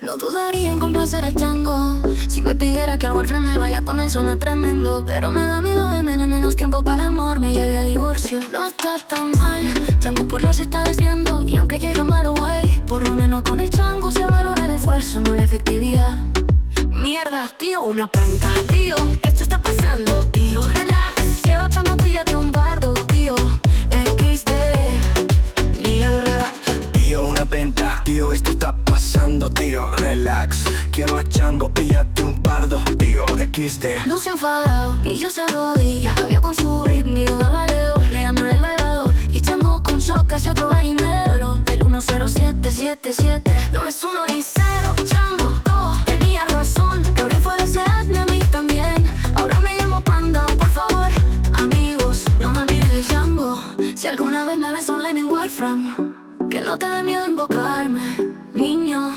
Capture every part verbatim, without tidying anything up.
No dudaría en complacer al chango si me pidiera que al boyfriend me vaya con el suena tremendo. Pero me da miedo de menos, menos tiempo para el amor, me lleve a divorcio. No está tan mal, chango por lo se está desviando. Y aunque llegue a malo way, por lo menos con el chango se valora el esfuerzo, no la efectividad. Mierda, tío, una planta, tío, esto está pasando, tío, relax. Lleva tanto píllate un bardo, tío, equis de. Mierda, tío, una venta, tío, esto está pasando, tío, relax. Quiero a chango, píllate un pardo, tío, equis de. Luce enfadado y yo se arrodilla, había con su ritmo, daba leo, leando el elevador. Y chango con shock hacia otro gallinero, del uno cero siete siete siete. No es uno ni cero, chango, oh, tenía razón. Gabriel fue deseable a mí también. Ahora me llamo Panda, por favor, amigos, no me olvides de chango. Si alguna vez me ves online en Wolfram, que no te dé miedo invocarme, niño.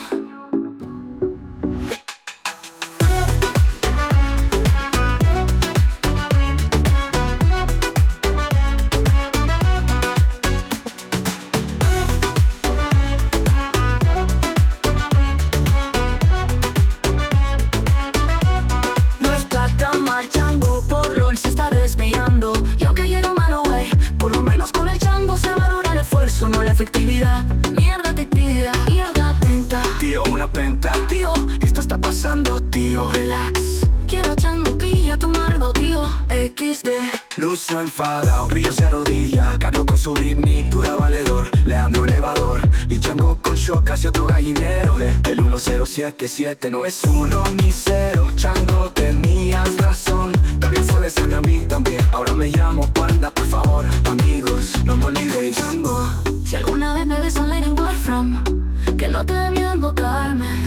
No está tan mal, chango, por LOL se está desviando. Y aunque llega malo, wey, por lo menos con el chango se valora el esfuerzo, no la efectividad. Mierda te pida, mierda tenta. Tío, una penta, Tío, esto está pasando, tío, relax. Quiero chango, pilla tu mardo, tío, equis de. Lucio enfadado, Río se arrodilla, Caro con su ritmo, dura valedor, Leandro elevador, y chango con shock hacia otro gallinero. El uno cero siete siete no es uno ni cero, chango tenías razón. También fue de a mí también, ahora me llamo Panda, por favor, amigos, no me olvidéis. Chango, si alguna vez me ves online en Wolfram, que no te dé miedo invocarme.